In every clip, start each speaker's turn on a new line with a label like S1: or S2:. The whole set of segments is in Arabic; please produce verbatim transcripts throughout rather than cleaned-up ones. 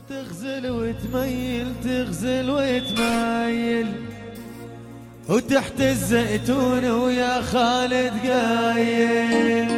S1: تغزل وتميل تغزل وتميل وتحت الزيتون ويا خالد قايل.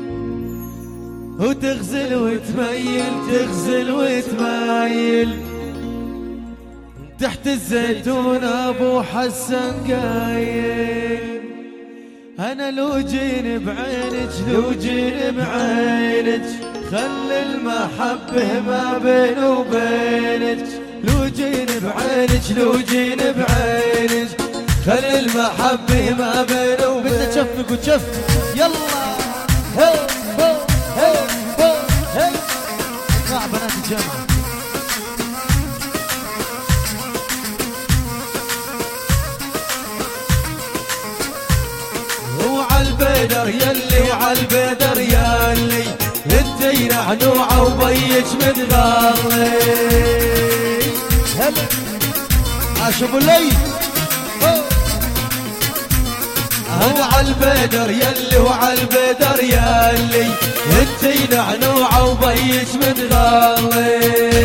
S1: وتغزل وتميل تغزل وتميل تحت الزيتون ابو حسن قايل. انا لو جين بعينك لو جين بعينك خلي المحبه ما بيني وبينك. لو جين بعينك لو جين بعينك خلي المحبه ما بيني وبينك. بدنا تشفق وتشفق يلا هو هو هو هو هو مع بنات الجامعه. وعالبدر يلي وعالبدر يلي انتي نعنوعه وبيك متغلي. هلا عاش ابو الليل. هو عالبدر يلي وعالبدر يلي انتي نعنوعه وبيك متغلي.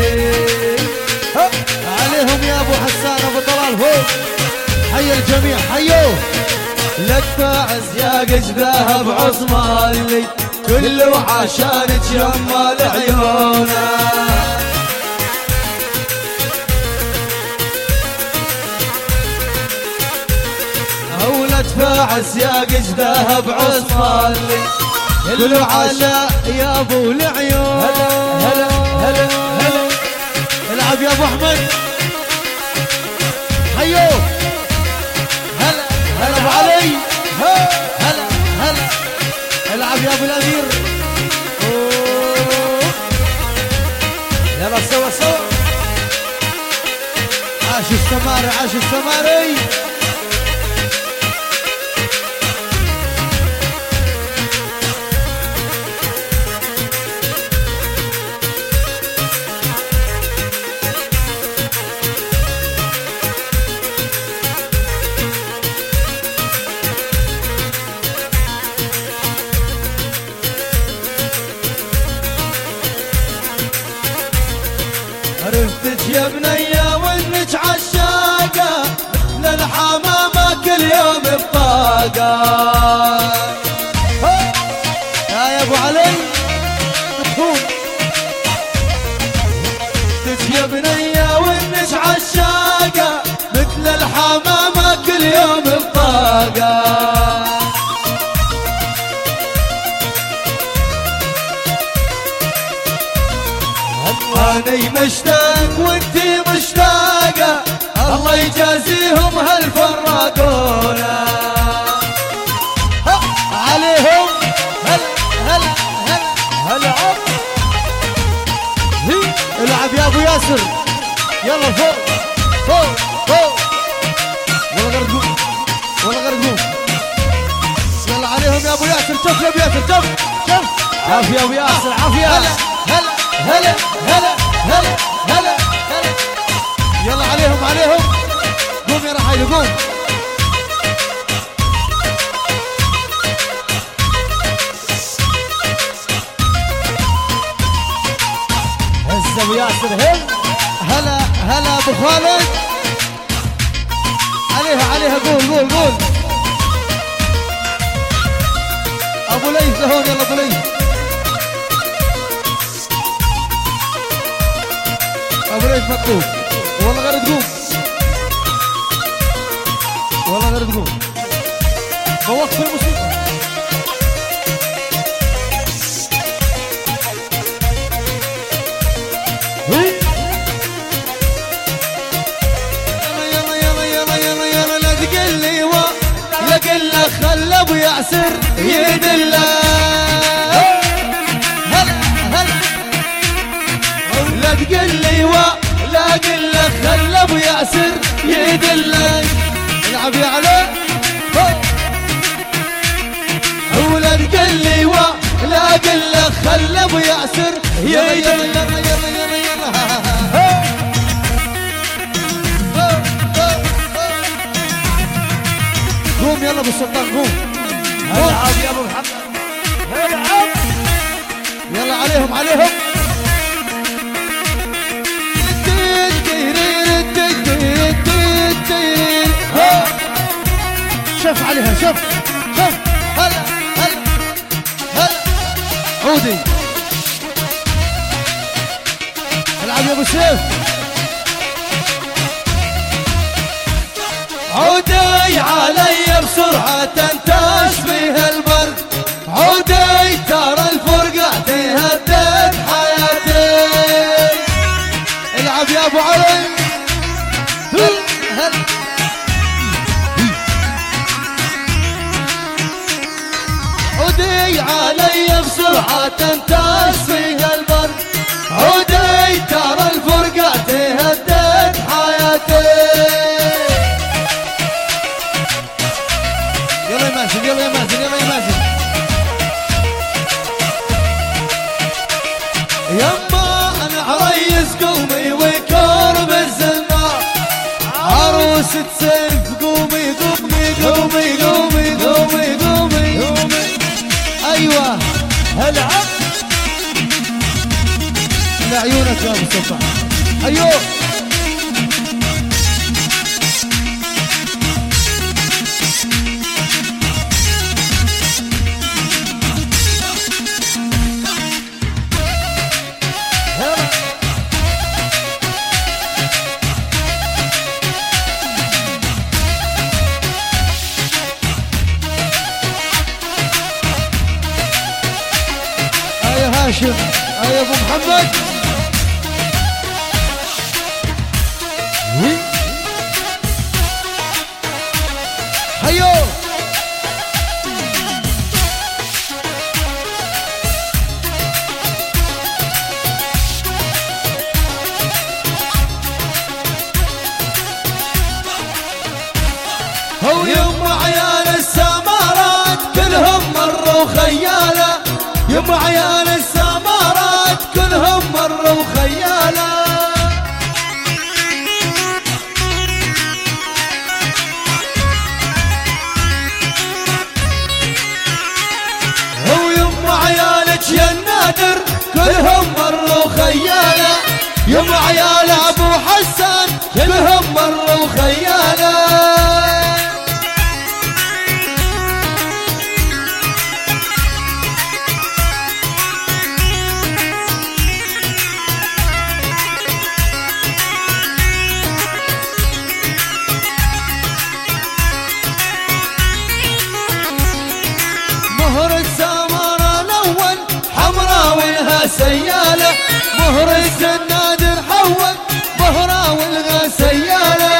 S1: عليهم يا ابو حسان ابو طلال هو حي الجميع حيوه. لك فاعز يا قجده بعصمالي كله عشانك يمال عيونه. ولد فاعز يا قجده بعصمالي كله عشان يا ابو العيون. هلا هلا هلا هلا العب يا ابو احمد حيوه. هلا هلا ابو علي هلا هلا العب يا ابو الامير. يلا سوا سوا عاش السماري عاش السماري. عرفتك يا بنية وانك عشاقة مثل الحمامة كل يوم بطاقة. يا ابو علي مفهوم. عرفتك يا بنية وانك عشاقة مثل الحمامة كل يوم بطاقة. أني مشتاق وانتي مشتاقة الله يجازيهم هالفراقونا. عليهم هلا هلا هلا هلا عب العب يا ابو ياسر يلا فوق فوق فوق ولا غرقوم ولا غرقوم. يلا عليهم يا ابو ياسر شوف يا ابو ياسر شوف شوف عافية يا ابو ياسر عافية. هلا هلا هلا هلا هلا هلا هلا يلا عليهم عليهم قوم يا رحيل قوم. هز ابو ياسر هل هلا هلا ابو خالد عليها عليها قول قول قول. ابو ليث لهون يلا ابو ليث. ابو ليث مكتوب والله غير تقوم والله غير تقوم. بوقف الموسيقى. يلا يلا يلا يلا يلا لا تقل لي وا لا قل له خلى ابو ياسر يدله. هلا هلا لا تقل لي وا لا قل له خلى ابو ياسر يدلك. العب يا علي ولا تقل لي وا لا قل له خلى ابو ياسر يدلك. يلا يلا يلا يلا قوم يلا ابو السلطان قوم. العب يا ابو محمد العب يلا عليهم عليهم. عليها شوف شوف هلا هلا هلا عودي العب يا ابو سيف عودي علي بسرعة تشبه البرد عودي ترى الفرقة تهدد حياتي العب يا ابو علي عودي علي بسرعة تشبه البرد عودي ترى الفرقة تهدد حياتي يلا يا مازن يلا يا مازن يلا يا مازن يما انا عريس قومي وكرب الزلمة عروسة سيف قومي قومي قومي قومي قومي قومي قومي ايوه هلا لعيونك يا ابو سلطان ايوه هاشم يا ابو محمد حيو هو يوم عيال السمارات كلهم مروا خياله يوم عيال السمارات كلهم مروا خياله هو يوم عيالك يا النادر كلهم مروا خياله يوم عيال ابو حسن كلهم مروا خياله سيالة مهر الزنادر حول مهرة والغا سيالة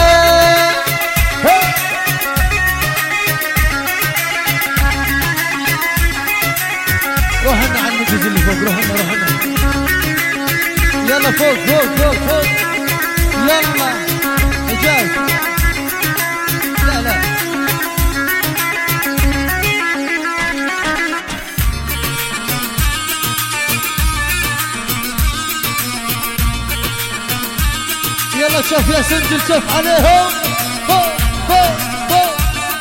S1: روحنا على المجلس اللي فوق روحنا روحنا يلا فوق فوق فوق فوق يلا حجاج لا لا يلا شوف يا سنجل شوف عليهم فوق فوق فوق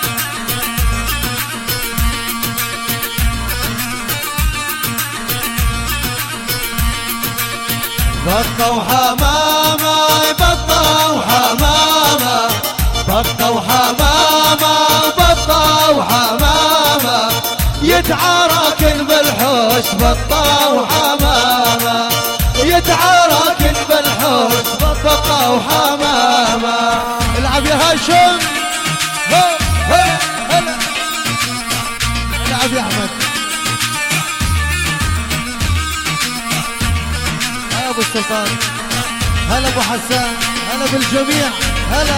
S1: بطة وحمامة بطة وحمامة بطة وحمامة بطة وحمامة يتعاركن بالحوش بطة وحمامة يتعاركن بالحوش بطة وحمامة العب يا هاشم هلا هلا العب يا احمد يا ابو السلطان هلا ابو حسان هلا بالجميع هلا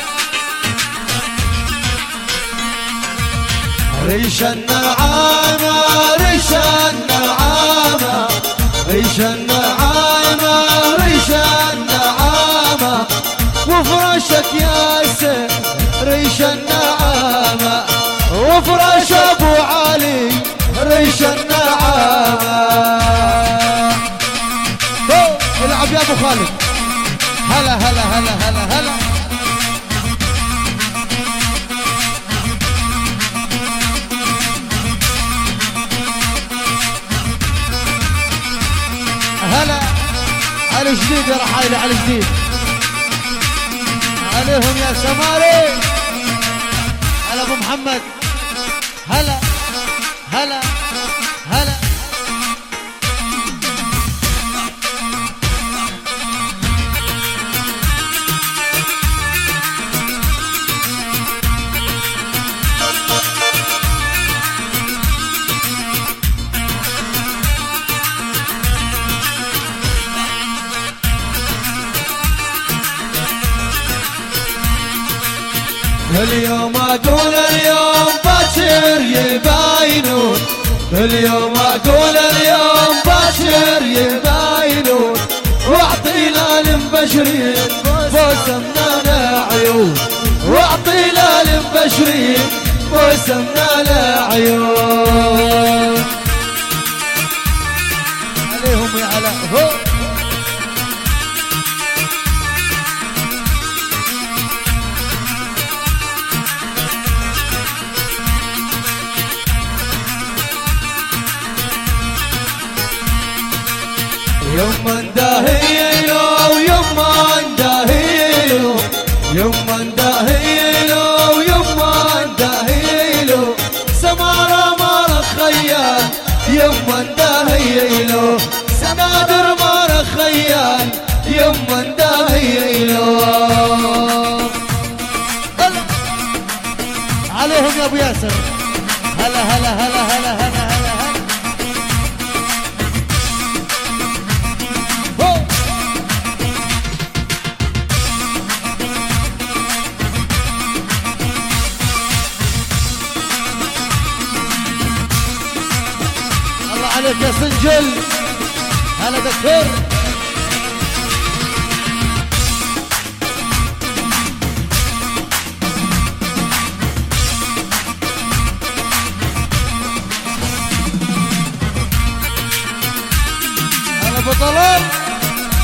S1: ريش النعامة ريش النعامة ريش النعامة ريش النعامة وفراشك يا سيف ريش النعامة وفراش ابو علي ريش النعامة العب يا ابو خالد هلا هلا هلا هلا هلا هلا على جديد يا رحايلي على جديد عليهم يا سماري على ابو محمد هلا هلا هلا
S2: اليوم اقول اليوم باكر يباينون اليوم اقول اليوم باكر يباينون واعطينا للمبشرين فوسمنا لعيون واعطينا للمبشرين فوسمنا لعيون
S1: عليهم يا علاء هو
S2: يما اندهيلو يما اندهيلو يما اندهيلو يما اندهيلو سمارة مارة خيال يما اندهيلو سنادر مارة خيال يما اندهيلو
S1: عليهم يا ابو ياسر هلا هلا هلا هلا هلا هلا عليك يا سنجل هلا دكتور هلا بطلان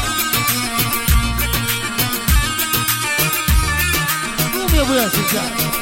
S1: قوم يا ابو ياسر